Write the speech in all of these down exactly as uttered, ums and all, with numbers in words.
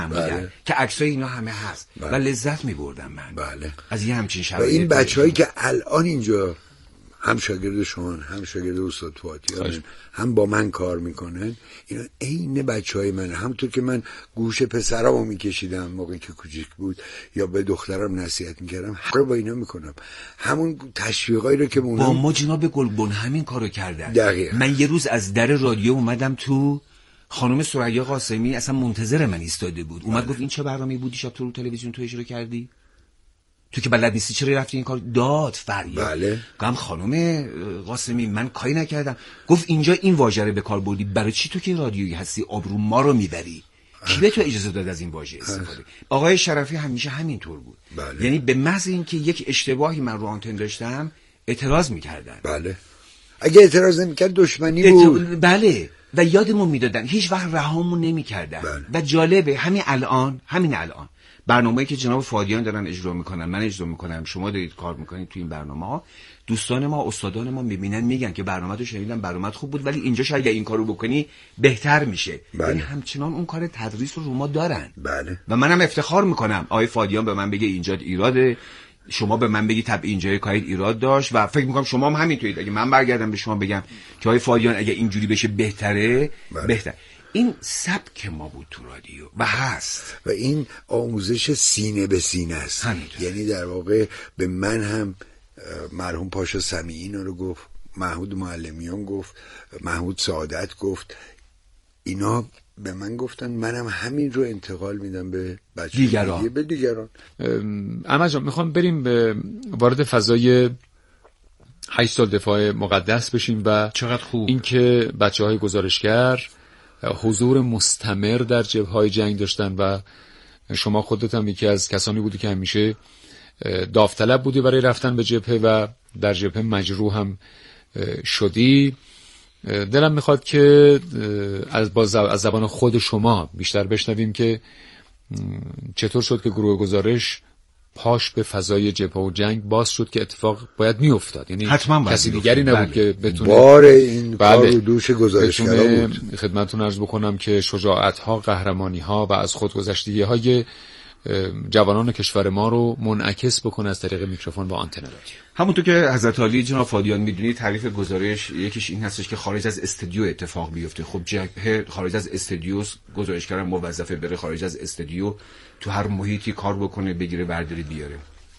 بله. که عکسای اینا همه هست. بله. و لذت می‌بردم من. بله. از یه همچین شرایطی. و این بچه‌هایی که الان اینجا هم شاگرد شما، هم شاگرد استاد فاطیان، هم با من کار میکنن، اینا عین بچهای منه. همونطور که من گوش پسرامو میکشیدم موقعی که کوچیک بود یا به دخترم نصیحت میکردم، هر با اینا میکنم. همون تشویقایی رو که با ما جناب گلبن همین کارو کردن. دقیقا. من یه روز از در رادیو اومدم تو، خانم ثریا قاسمی اصلا منتظر من ایستاده بود. اومد گفت این چه برنامه‌ای بودی شب تو رو تلویزیون تو اجرا کردی؟ تو که بلد نیستی چرا رفتی این کار؟ داد فریاد. بله. گفتم خانم قاسمی من کاری نکردم. گفت اینجا این واژه رو به کار بردی، برای چی تو که رادیویی هستی آبرو ما رو میبری؟ کی به تو اجازه داد از این واژه استفاده؟ آقای شرفی همیشه همینطور بود. بله. یعنی به محض اینکه یک اشتباهی من رو آنتن داشتم اعتراض میکردن. بله. اگه اعتراض نمیکرد دشمنی بود. ات... بله. و یادمون میدادن، هیچ وقت رهامون نمیکردن. بله. و جالبه همین الان همین الان برنامه‌ای که جناب فادیان دارن اجرا میکنن، من اجرا میکنم، شما دارید کار میکنید تو این برنامه‌ها، دوستان ما استادان ما میبینن میگن که برنامه‌تو شنیدم، برنامه‌ت خوب بود ولی اینجا شاید این کارو بکنی بهتر میشه. بله. یعنی همچنان اون کار تدریس رو رو ما دارن. بله. و منم افتخار میکنم آقای فادیان به من بگه اینجا ایراده، شما به من بگی طب اینجای کارید ایراد داشت و فکر میکنم شما هم همینطورید. اگه من برگردم به شما بگم که آقای فادیان اگه اینجوری بشه بهتره، بله. بهتر. این سبک ما بود تو رادیو و هست و این آموزش سینه به سینه است. همینطور. یعنی در واقع به من هم مرحوم پاشا سمیعی اینا رو گفت، محمود معلمیان گفت، محمود سعادت گفت، اینا به من گفتن، منم همین رو انتقال میدم به بچه دیگران. به دیگران. احمد جان میخوام بریم به وارد فضای هشت سال دفاع مقدس بشیم و چقدر خوب اینکه بچه‌های گزارشگر حضور مستمر در جبهه‌های جنگ داشتن و شما خودت هم یکی از کسانی بودی که همیشه داوطلب بودی برای رفتن به جبهه و در جبهه مجروح هم شدی. دلم میخواد که از باز از زبان خود شما بیشتر بشنویم که چطور شد که گروه گزارش پاش به فضای جبهه و جنگ باز شد که اتفاق باید میافتاد. یعنی کسی دیگری نبود بله. که بتونه بار این بله. کار رو دوش گزارشگرا بود. خدمتتون عرض بکنم که شجاعت ها، قهرمانی ها و از خودگذشتگی های جوانان کشور ما رو منعکس بکنه از طریق میکروفون و آنتن رادیو. همونطور که حضرت عالی جناب فادیان میدونید تعریف گزارش یکیش این هستش که خارج از استودیو اتفاق بیفته. خب جبهه خارج از استودیو، گزارشگر موظفه بره خارج از استودیو تو هر محیطی کار بکنه، بگیره برداری بیاره.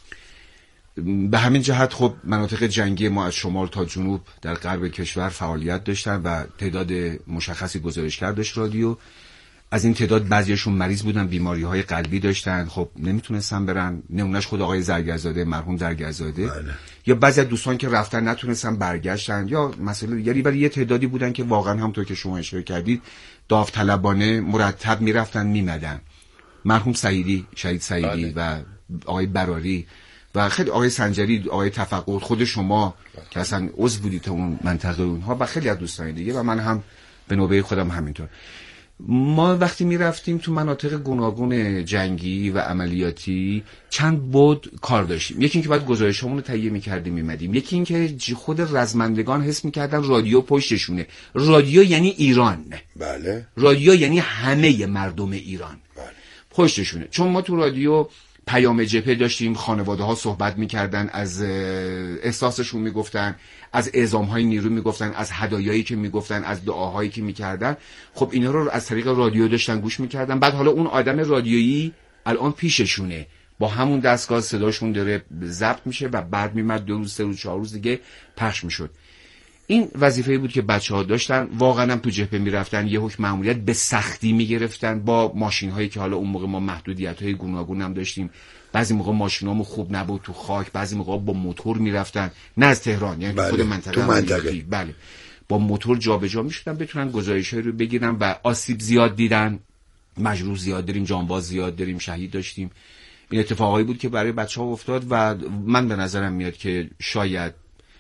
به همین جهت خب مناطق جنگی ما از شمال تا جنوب در غرب کشور فعالیت داشتن و تعداد مشخصی گزارشگر داشت رادیو. از این تعداد بعضیاشون مریض بودن، بیماری‌های قلبی داشتن، خب نمیتونستن برن. نمونهش خود آقای زرگرزاده، مرحوم زرگرزاده. بله. یا بعضی از دوستان که رفتن نتونستن برگشتن، یا مسئله دیگری. ولی یه تعدادی بودن که واقعا همونطور که شما اشاره کردید داوطلبانه مرتب میرفتن میمدن. مرحوم سعیدی، شهید سعیدی بله. و آقای براری و خیلی آقای سنجری، آقای تفقد، خود شما بله. که اصلا عضو بودید اون منطقه اونها و خیلی از دوستان دیگه و من هم به نوبه خودم همینطور. ما وقتی می رفتیم تو مناطق گوناگون جنگی و عملیاتی چند بود کار داشتیم. یکی اینکه بعد گزارشامون رو تهیه می‌کردیم میمدیم، یکی اینکه خود رزمندگان حس می‌کردن رادیو پشتشونه. رادیو یعنی ایران. بله. رادیو یعنی همه مردم ایران. بله. پشتشونه. چون ما تو رادیو پیام جبهه داشتیم، خانواده ها صحبت میکردن، از احساسشون میگفتن، از اعزام‌های نیرو میگفتن، از هدایایی که میگفتن، از دعاهایی که میکردن. خب اینا رو از طریق رادیو داشتن گوش میکردن. بعد حالا اون آدم رادیویی الان پیششونه، با همون دستگاه صداشون داره ضبط میشه و بعد میمد دو روز سه روز چهار روز دیگه پخش میشد. این وظیفه‌ای بود که بچه‌ها داشتن. واقعا هم تو جبهه میرفتن، یه حکم مأموریت به سختی میگرفتن با ماشین‌هایی که حالا اون موقع ما محدودیت‌های گوناگون هم داشتیم. بعضی موقع ماشینامون خوب نبود تو خاک، بعضی موقع با موتور میرفتن، نه از تهران، یعنی بله. خود منطقه تو منطقه بله با موتور جابجا میشدن بتونن گزارش‌هایی رو بگیرن و آسیب زیاد دیدن، مجروح زیاد داریم، جانباز زیاد داریم، شهید داشتیم. این اتفاقایی بود که برای بچه‌ها افتاد و من به نظرم میاد که شاید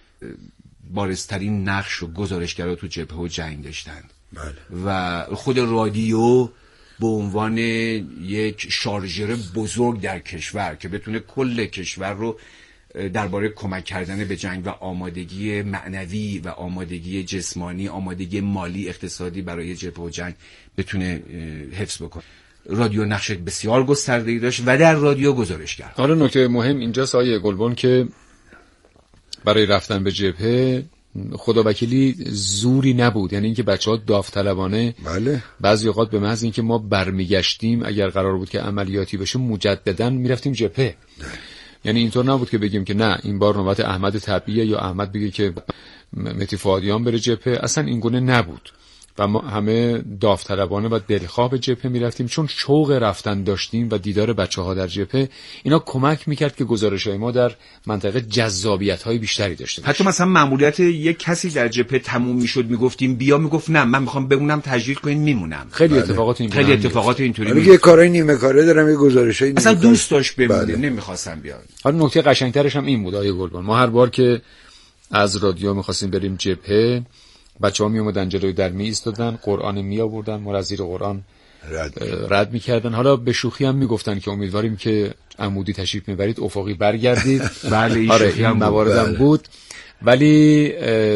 بارزترین نقش و گزارشگرا تو جبهه و جنگ داشتن. بله. و خود رادیو به عنوان یک شارژر بزرگ در کشور که بتونه کل کشور رو درباره کمک کردن به جنگ و آمادگی معنوی و آمادگی جسمانی، آمادگی مالی اقتصادی برای جبهه و جنگ بتونه حفظ بکنه. رادیو نقش بسیار گسترده‌ای داشت و در رادیو گزارشگر. حالا نکته مهم اینجاست آیه گلبن که برای رفتن به جبهه خداوکیلی زوری نبود، یعنی اینکه بچه‌ها داوطلبانه بله. بعضی اوقات به محض اینکه ما برمیگشتیم اگر قرار بود که عملیاتی بشه مجددا میرفتیم جبهه. یعنی اینطور نبود که بگیم که نه این بار نوبت احمد طبیعیه یا احمد بگه که مهدی فؤادیان بره جبهه، اصلا این گونه نبود و ما همه داوطلبانه و دلخواه به جبهه میرفتیم چون شوق رفتن داشتیم و دیدار بچه‌ها در جبهه اینا کمک میکرد که گزارش‌های ما در منطقه جذابیت‌های بیشتری داشته باشه. حتی مثلا مأموریت یک کسی در جبهه تموم میشد میگفتیم بیا، میگفت نه من میخوام بمونم تجدید کنین میمونم. خیلی بله. اتفاقات این خیلی اتفاقات اینطوری میگه کارهای نیمه کاره دارم یه گزارشای اصلا دوست داشت بمونه، بله. نمیخواستم بیاد. حالا نکته قشنگترش هم این بود آیه گلبن، ما هر بار که از رادیو می‌خواستیم بریم جبهه بچه‌ها می اومدن جلوی در می ایستادن، قرآن می آوردن، ما از زیر قرآن رد, رد می‌کردن. حالا به شوخی هم میگفتن که امیدواریم که عمودی تشریف میبرید افقی برگردید. بله این آره شوخی این هم مواردم بود. بود ولی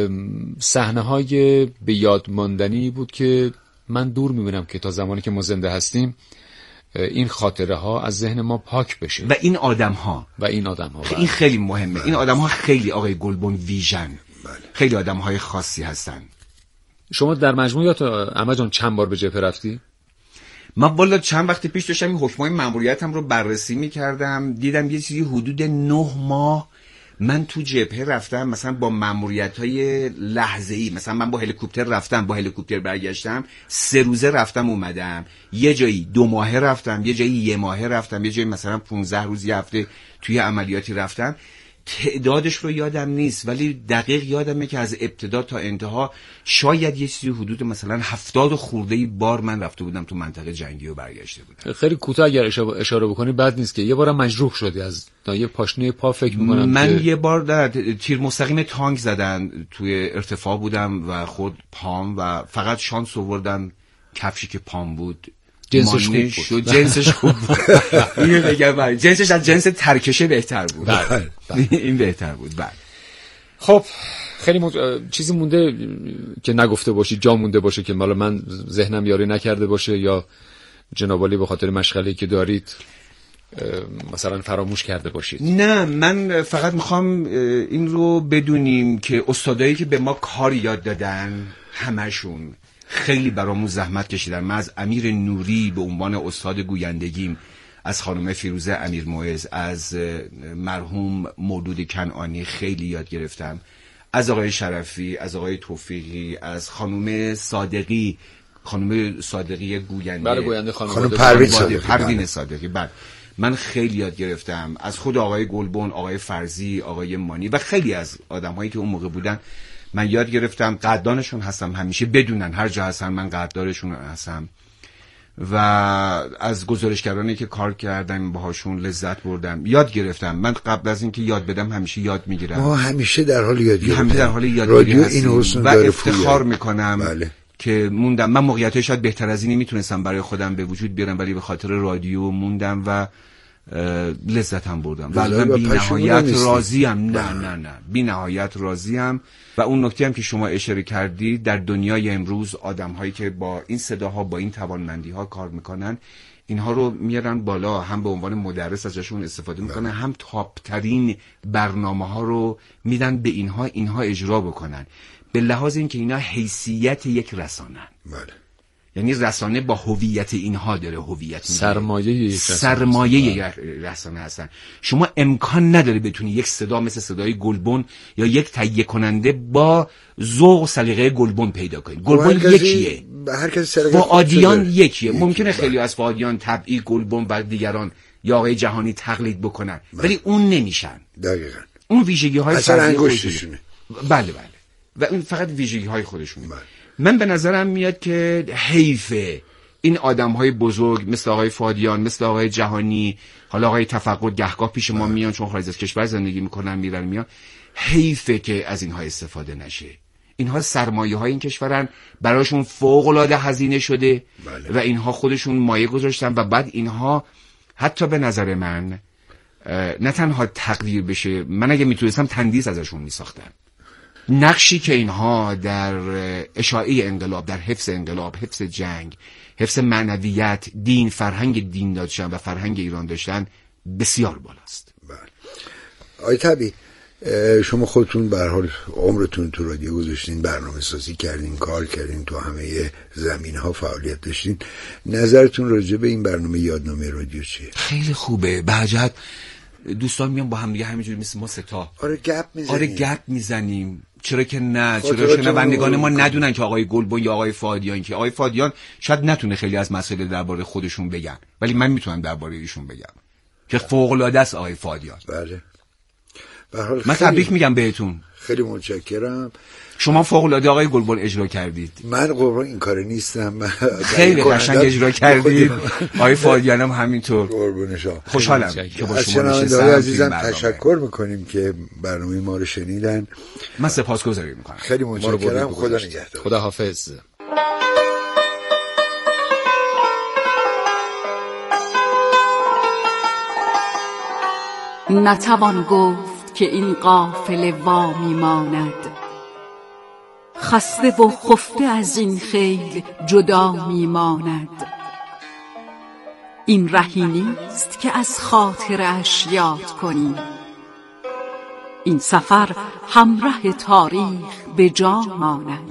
صحنه‌های به یاد ماندنی بود که من دور می‌بینم که تا زمانی که ما زنده هستیم این خاطره ها از ذهن ما پاک بشه و این آدم ها و این آدم ها این خیلی مهمه. این آدم ها خیلی آقای گلبن ویژن، خیلی آدم های خاصی هستن. شما در مجموع یا تا احمد جان چند بار به جبهه رفتی؟ من والا چند وقت پیش داشتم این حکمای مأموریتم رو بررسی می‌کردم، دیدم یه چیزی حدود نه ماه من تو جبهه رفتم، مثلا با مأموریت‌های لحظه‌ای، مثلا من با هلیکوپتر رفتم با هلیکوپتر برگشتم، سه روزه رفتم اومدم، یه جایی دو ماهه رفتم، یه جایی یه ماهه رفتم، یه جایی مثلا پانزده روز یه هفته توی عملیاتی رفتم. تعدادش رو یادم نیست ولی دقیق یادمه که از ابتدا تا انتها شاید یه چیزی حدود مثلا هفتاد خورده‌ای بار من رفته بودم تو منطقه جنگی و برگشته بودم. خیلی کوتاه اگر اشاره بکنی بد نیست که یه بارم مجروح شدی از یه پاشنه پا فکر می‌کنم. من که... یه بار در تیر مستقیم تانک زدن، توی ارتفاع بودم و خود پام و فقط شانس آوردم کفشی که پام بود جنسش خوب بود. جنسش خوب بود. اینو بگم جنسش از جنس ترکشه بهتر بود. بله. این بهتر بود. بله. خب خیلی مج... چیزی مونده که نگفته باشی، جا مونده باشه که مالا من ذهنم یاری نکرده باشه یا جناب عالی به خاطر مشغله‌ای که دارید مثلا فراموش کرده باشید؟ نه من فقط میخوام این رو بدونیم که استادایی که به ما کار یاد دادن همشون خیلی برامون زحمت کشیدن. من از امیر نوری به عنوان استاد گویندگیم، از خانم فیروزه امیرموعظ، از مرحوم مولود کنعانی خیلی یاد گرفتم، از آقای شرفی، از آقای توفیقی، از خانم صادقی، خانم صادقی گوینده، بله گوینده خانم, خانم پروین صادقی، پروین صادقی. بعد من خیلی یاد گرفتم از خود آقای گلبن، آقای فرزی، آقای مانی و خیلی از آدم‌هایی که اون موقع بودن من یاد گرفتم. قدردانشون هستم، همیشه بدونن هر جا هستن من قدردانشون هستم و از گزارشگرانی که کار کردم باهاشون لذت بردم، یاد گرفتم. من قبل از اینکه یاد بدم همیشه یاد میگیرم. ما همیشه در حال یاد گرفتن، همیشه در حال یادگیری هستیم و افتخار میکنم بله. که موندم. من موقعیت‌های شاید بهتر از اینی میتونستم برای خودم به وجود بیارم ولی به خاطر رادیو موندم و لذت هم بردم و من بی نهایت راضیم. نه نه نه بی نهایت راضیم. و اون نکته هم که شما اشاره کردی، در دنیای امروز آدم هایی که با این صداها با این توانمندی ها کار میکنن اینها رو میارن بالا، هم به عنوان مدرس ازشون استفاده میکنن، هم تاپ ترین برنامه ها رو میدن به اینها اینها اجرا بکنن، به لحاظ اینکه اینا حیثیت یک رسانن. بله. یعنی رسانه با هویت اینها داره هویت سرمایه یک سرمایه یک رسانه هستن. شما امکان نداره بتونی یک صدا مثل صدای گلبن یا یک تهیه کننده با ذوق و سلیقه گلبن پیدا کنید. گلبن یکیه، هر کسی فؤادیان یکیه. ممکنه خیلی از فؤادیان طبعی گلبن و دیگران یا آقای جهانی تقلید بکنن ولی اون نمیشن. دقیقاً اون ویژگی های فردی خودشونه. بله بله و اون فقط ویژگی های خودشونه. بله. من به نظرم میاد که حیفه این آدم‌های بزرگ مثل آقای فؤادیان، مثل آقای جهانی، حالا آقای تفقد گهگاه پیش ما میان چون خارج از کشور زندگی میکنن میرن میان، حیفه که از اینها استفاده نشه. اینها سرمایه‌های این کشورن، براشون فوق‌العاده هزینه شده. بله. و اینها خودشون مایه گذاشتن و بعد اینها حتی به نظر من نه تنها تقدیر بشه، من اگه میتونستم تندیس ازشون میساختم. نقشی که اینها در اشاعه انقلاب، در حفظ انقلاب، حفظ جنگ، حفظ معنویت، دین، فرهنگ دین داشتن و فرهنگ ایران داشتن بسیار بالاست. بله. آقای طبی، شما خودتون به هر حال عمرتون تو رادیو گذاشتین، برنامه سازی کردین، کار کردین، تو همه زمین ها فعالیت داشتین. نظرتون راجع به این برنامه یادنامه رادیو چیه؟ خیلی خوبه. بهجت دوستان میان با هم دیگه همینجوری مثل ما ستا آره گپ میزنیم. آره گپ میزنیم. چرا که نه؟ چرا شنوندگان ما ندونن که آقای گلبن یا آقای فادیان، که آقای فادیان شاید نتونه خیلی از مسائل درباره خودشون بگن، ولی من میتونم درباره ایشون بگم که فوق العاده است آقای فادیان. بله. به هر حال من تبریک میگم بهتون. خیلی متشکرم. شما فوق العاده آقای گلبن اجرا کردید. من قربان این کار نیستم. من خیلی قشنگ اجرا کردید. آقای فادیان هم همینطور. قربون شما. خوشحالم که با شما نشستم. عزیزم تشکر میکنیم که برنامه ما رو شنیدن. من سپاسگزاری میکنم. خیلی متشکرم. خدا نگهدار. خدا حافظ. نتوان گفت که این قافله وا میماند، خسته و خفته از این خیل جدا میماند. این رهی نیست که از خاطرش یاد کنیم، این سفر همراه تاریخ به جا ماند.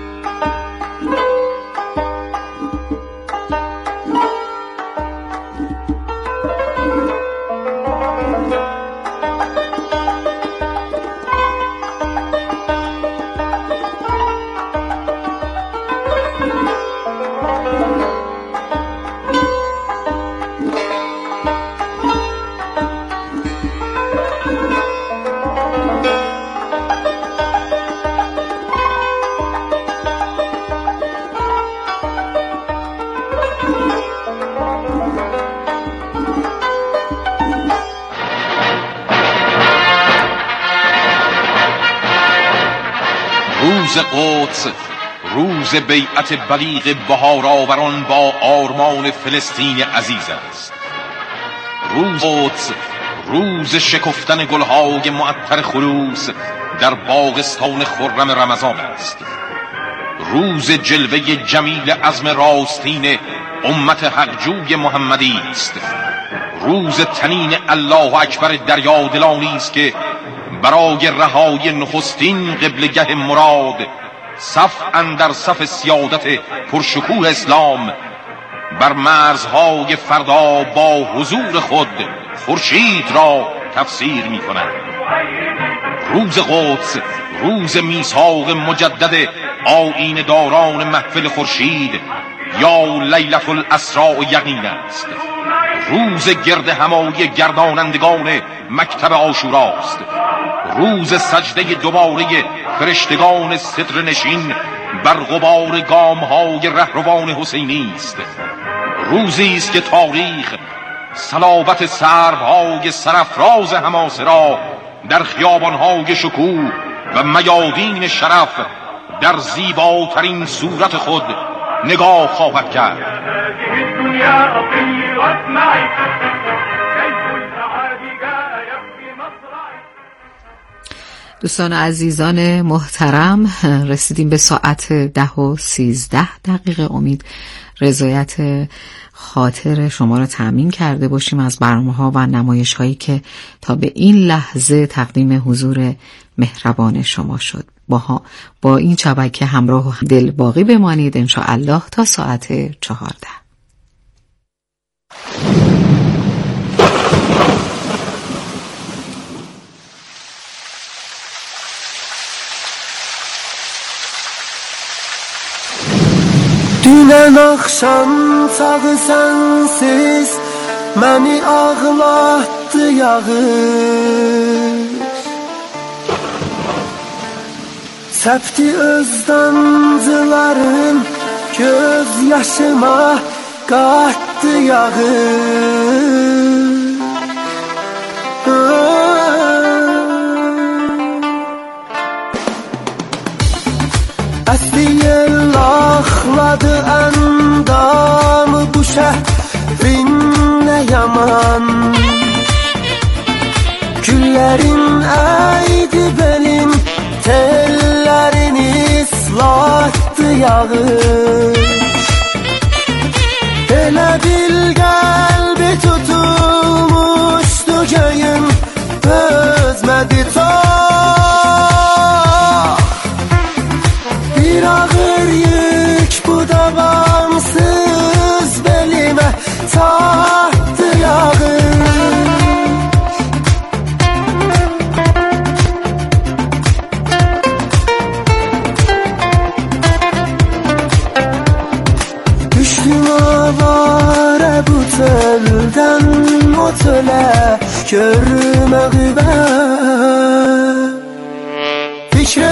روز قدس، روز بیعت بلیغ بهار آوران با آرمان فلسطین عزیز است. روز قدس، روز شکفتن گلهای معطر خلوص در باغستان خرم رمضان است. روز جلوه جمیل عزم راستین امت حقجوی محمدی است. روز تنین الله اکبر دریادلانی است که برای رهایی نخستین قبلگه مراد، صف اندر صف سیادت پرشکوه اسلام، بر مرزهای فردا با حضور خود خورشید را تفسیر می کند. روز قدس، روز میثاق مجدد آیین داران محفل خورشید یا لیلة الاسراء یقین است. روز گرد همایی گردانندگان مکتب عاشوراست. روز سجده دوباره فرشتگان صدر نشین بر غبار گامهای رهروان حسینی است. روزی است که تاریخ صلابت سربهای سرافراز حماسه را در خیابانهای شکوه و میادین شرف در زیباترین صورت خود نگاه خواهد کرد. دوستان عزیزان محترم، رسیدیم به ساعت ده و سیزده دقیقه. امید رضایت خاطر شما را تأمین کرده باشیم از برنامه‌ها و نمایش‌هایی که تا به این لحظه تقدیم حضور مهربان شما شد. با, با این شبکه همراه و دل باقی بمانید انشاءالله تا ساعت چهارده. Dünən axşam sağı sənsiz məni ağlatdı yağış, səpdi öz damcıların göz yaşıma qatdı yağış. Əsli yel axladı əndamı bu şəhrin nə yaman, güllərin əydi belin tellerini ıslattı yağış. Elə bil qəlbi tutulmuşdu göyün, özmədi tak. Bir ağır yük bu davamsız belimə tahtı yağış. Töldən o tölə görməği mən fikr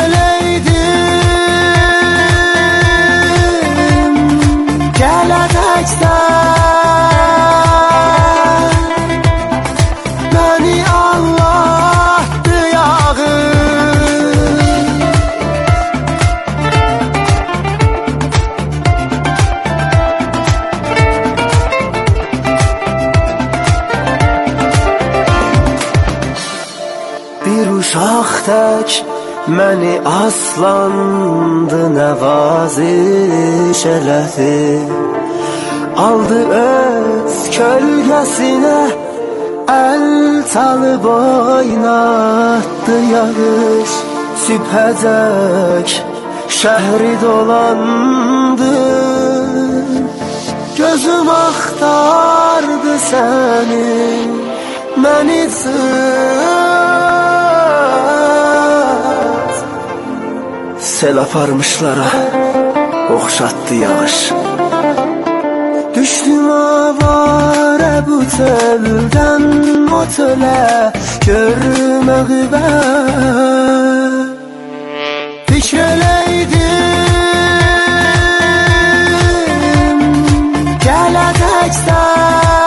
eləydim gələcəksən məni Allah'dı yağı. Uşaq tək məni aslandı nəvaziş elədi, aldı öz kölgəsinə əl çalıb oynatdı yağış. Sübhəcək şəhri dolandı, gözüm axtardı səni, məni sel aparmışlara oxşatdı yağış. Düşdüm avara bu teldən o tölə görməği mən fikr eləydim gələcəksən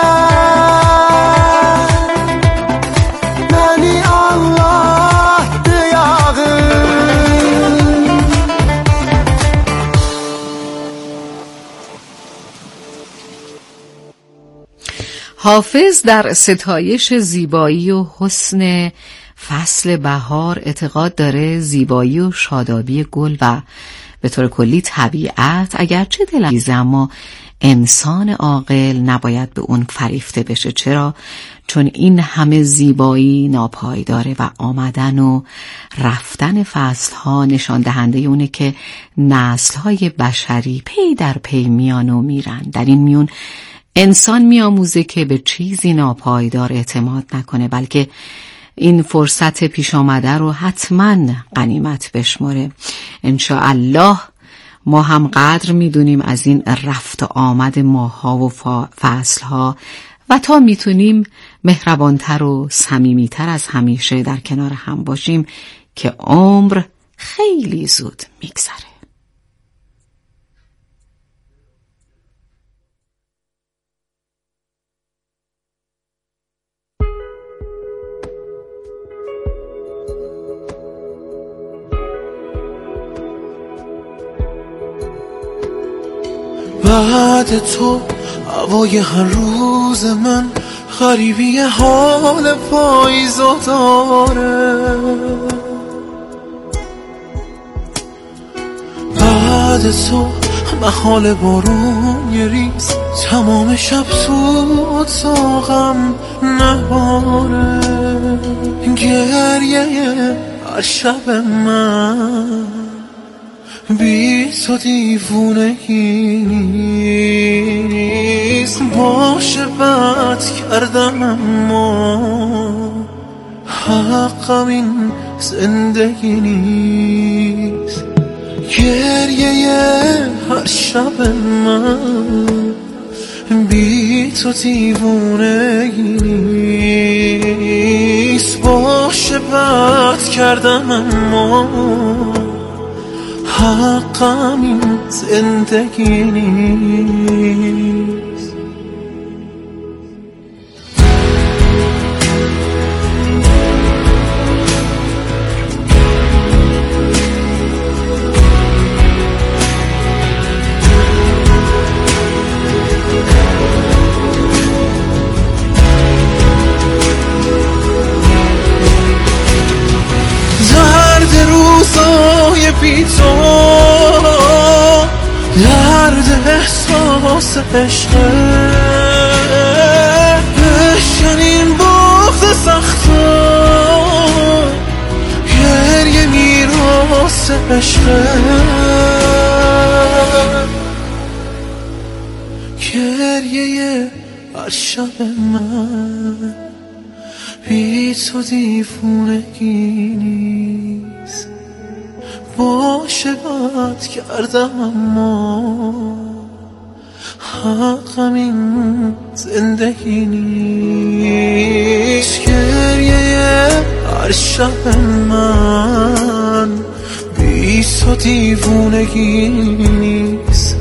məni Allah'dı yağı. حافظ در ستایش زیبایی و حسن فصل بهار اعتقاد داره زیبایی و شادابی گل و به طور کلی طبیعت اگرچه دلانگیزه اما انسان عاقل نباید به اون فریفته بشه. چرا؟ چون این همه زیبایی ناپایداره و آمدن و رفتن فصلها نشان دهنده اونه که نسل‌های بشری پی در پی میان و میرن. در این میون انسان میاموزه که به چیزی ناپایدار اعتماد نکنه، بلکه این فرصت پیش آمده رو حتما غنیمت بشماره. انشاءالله ما هم قدر میدونیم از این رفت و آمد ماها و فصلها و تا میتونیم مهربانتر و صمیمیتر از همیشه در کنار هم باشیم که عمر خیلی زود میگذره. بعد تو هوای هر روز من غریبی حال پاییزا داره. بعد تو محال بارون یه ریز تمام شب تو اتاقم نباره. گریه هر شب من بی تو دیوونگی نیست. باشه بد کردم اما حقم این زندگی نیست. گریه هر شب من بی تو دیوونگی نیست. باشه بد کردم اما حقم این زندگی نیست. درد روزا بی تو درد احساس عشقه بشکنیم بغض سخته گریه میراث عشقه گریه هر شب من بی تو دیوونگی نیست باشه بد کردم اما حقم این زندگی نیست گریه هر شب من بی تو دیوونگی نیست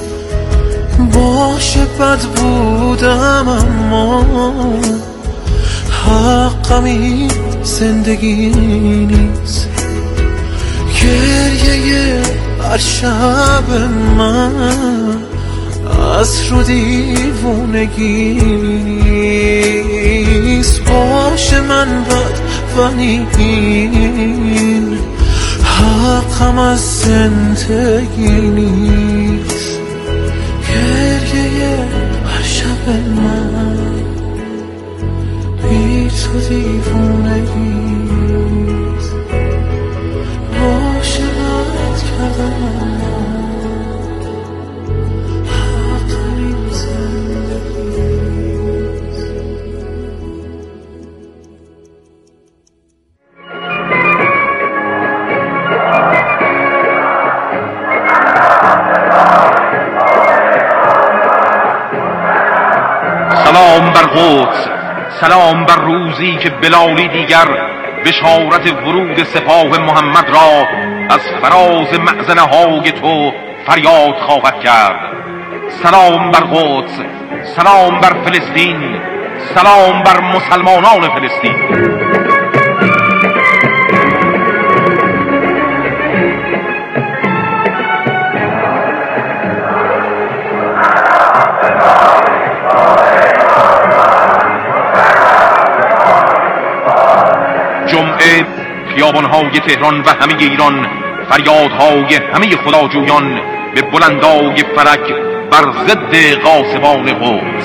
باشه بد بودم اما حقم این زندگی نیست گریه هر شب من از رو دیوونگی نیست باشه من بد ولی این حقم از زندگی نیست گریه هر شب من بی تو دیوونگی نیست باشه بد کردم حقم این زندگی نیست. سلام بر قدس، سلام بر روزی که بلالی دیگر بشارت ورود سپاه محمد را از فراز مأذنه های تو فریاد خواهد کرد. سلام بر قدس، سلام بر فلسطین، سلام بر مسلمانان فلسطین. جمعه خیابان‌های تهران و همه ایران فریادهای همه خداجویان به بلندای فلک بر ضد غاصبان قدس.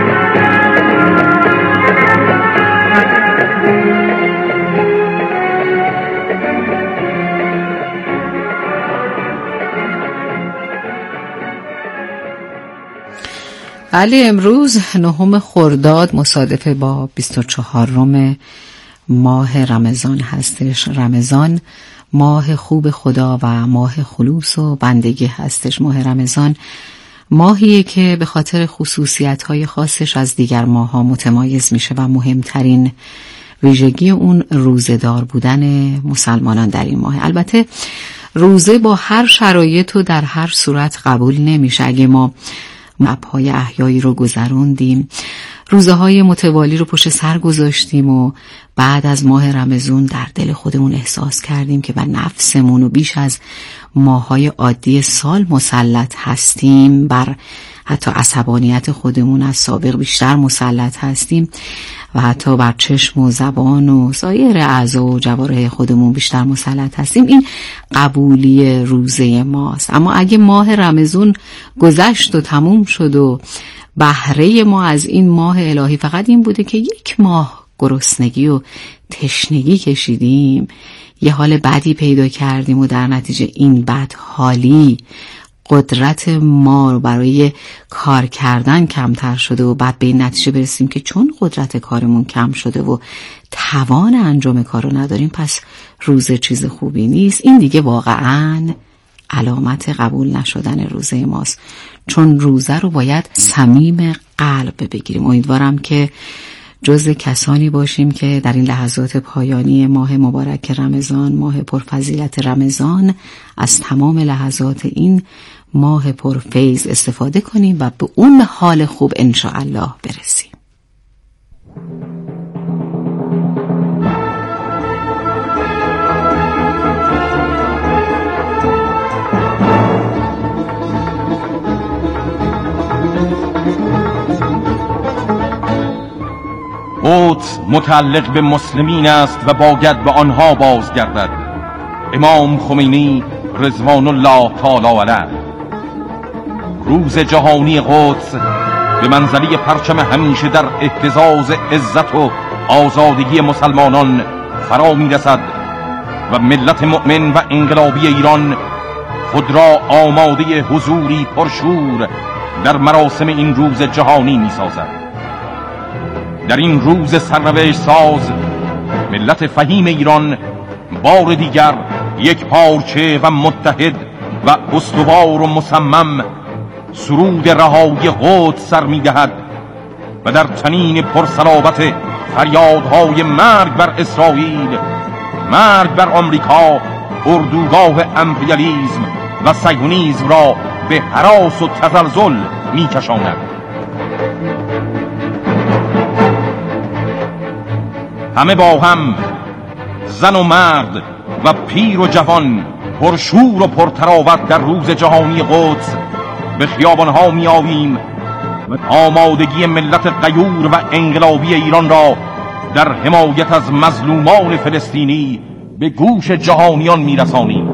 بله، امروز نهم خرداد مصادف با بیست و چهارم ماه رمضان هستش. رمضان ماه خوب خدا و ماه خلوص و بندگی هستش. ماه رمضان ماهیه که به خاطر خصوصیت‌های خاصش از دیگر ماه‌ها متمایز میشه و مهمترین ویژگی اون روزه‌دار بودن مسلمانان در این ماه. البته روزه با هر شرایط و در هر صورت قبول نمیشه. اگه ما مبهای احیایی رو گذروندیم، روزه های متوالی رو پشت سر گذاشتیم و بعد از ماه رمضان در دل خودمون احساس کردیم که بر نفسمون و بیش از ماهای عادی سال مسلط هستیم، بر حتی عصبانیت خودمون از سابق بیشتر مسلط هستیم و حتی بر چشم و زبان و سایر اعضا و جوارح خودمون بیشتر مسلط هستیم، این قبولی روزه ماست. اما اگه ماه رمضان گذشت و تموم شد و بهره ما از این ماه الهی فقط این بوده که یک ماه گرسنگی و تشنگی کشیدیم، یه حال بدی پیدا کردیم و در نتیجه این بد حالی قدرت ما رو برای کار کردن کمتر شده و بعد به این نتیجه برسیم که چون قدرت کارمون کم شده و توان انجام کار رو نداریم پس روزه چیز خوبی نیست، این دیگه واقعاً علامت قبول نشدن روزه ماست. چون روزه رو باید صمیم قلب بگیریم. امیدوارم که جزء کسانی باشیم که در این لحظات پایانی ماه مبارک رمضان، ماه پرفضیلت رمضان، از تمام لحظات این ماه پرفیض استفاده کنیم و به اون حال خوب انشاءالله برسیم. قدس متعلق به مسلمین است و باید به آنها بازگردد. امام خمینی رضوان الله تعالی علیه. روز جهانی قدس به منزله پرچم همیشه در اهتزاز عزت و آزادگی مسلمانان فرا می رسد و ملت مؤمن و انقلابی ایران خود را آماده حضوری پرشور در مراسم این روز جهانی می سازد. در این روز سرنوشت ساز ملت فهیم ایران بار دیگر یک پارچه و متحد و استوار و مصمم سرود رهایی قدس سر می دهد و در چنین پرصلابت فریادهای مرگ بر اسرائیل، مرگ بر آمریکا، اردوگاه امپریالیسم و صهیونیسم را به هراس و تزلزل می کشاند. همه با هم، زن و مرد و پیر و جوان، پرشور و پرتراوت در روز جهانی قدس به خیابانها می آویم و آمادگی ملت غیور و انقلابی ایران را در حمایت از مظلومان فلسطینی به گوش جهانیان می رسانیم.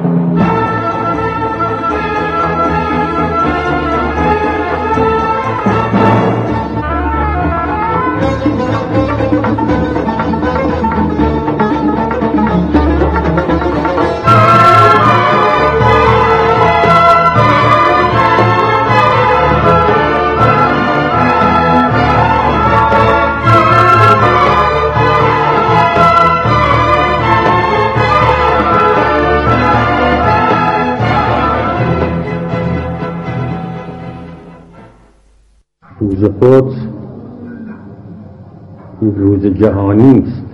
روز قدس یک روز جهانی است،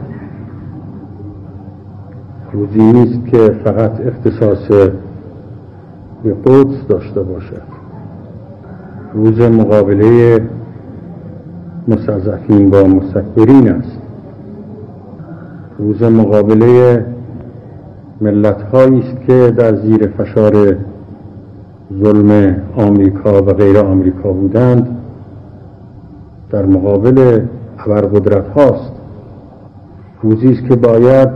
روزی نیست که فقط اختصاص به قدس داشته باشد. روز مقابله مستضعفین با مستکبرین است، روز مقابله ملت‌هایی است که در زیر فشار ظلم آمریکا و غیر آمریکا بودند، در مقابل ابرقدرت هاست. روزی است که باید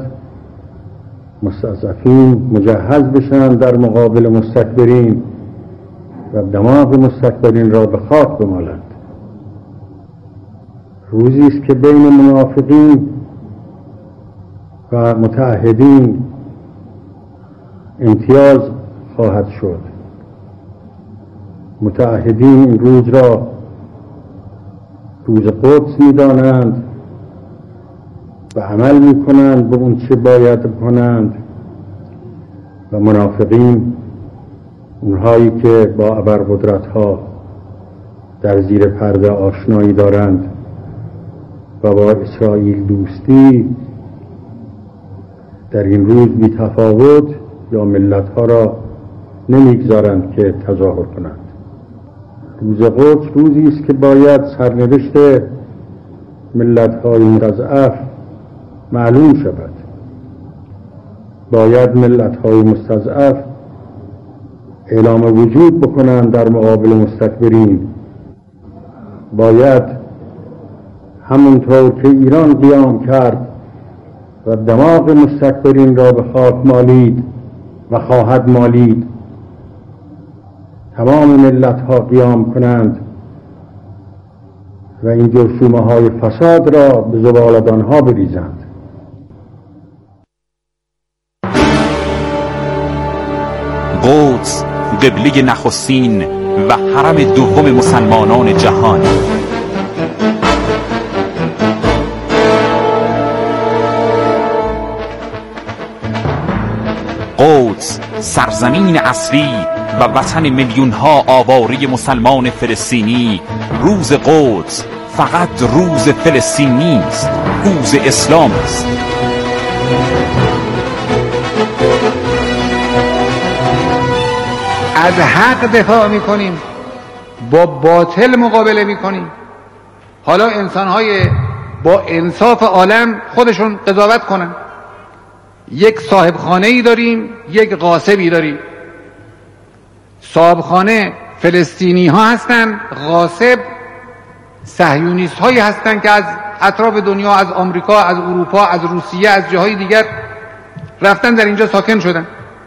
مستضعفین مجهز بشن در مقابل مستکبرین و دماغ مستکبرین را به خاک بمالند. روزی است که بین منافقین و متعهدین امتیاز خواهد شد. متعهدین این روز را روز قدس می دانند و عمل می کنند به اون چه باید کنند و منافقین، اونهایی که با ابرقدرت ها در زیر پرده آشنایی دارند و با اسرائیل دوستی، در این روز بی تفاوت یا ملت ها را نمیگذارند که تظاهر کنند. روز قدس روزی است که باید سرنوشت ملت‌های مستضعف معلوم شود. باید ملت‌های مستضعف اعلام وجود بکنند در مقابل مستکبرین. باید همونطور که ایران قیام کرد و دماغ مستکبرین را به خاک مالید و خواهد مالید، تمام ملت ها قیام کنند و این جرثومه های فساد را به زبالدان ها بریزند. قدس قبله نخستین و حرم دوم مسلمانان جهان. قدس سرزمین اصلی و وطن میلیون ها آواره مسلمان فلسطینی. روز قدس فقط روز فلسطین نیست، روز اسلام است. از حق دفاع میکنیم، با باطل مقابله میکنیم. حالا انسانهای با انصاف عالم خودشون قضاوت کنن. یک صاحب خانه ای داریم، یک غاصبی داریم. صاحب خانه فلسطینی ها هستن، غاصب صهیونیست هایی هستن که از اطراف دنیا، از آمریکا، از اروپا، از روسیه، از جاهای دیگر رفتن در اینجا ساکن شدن.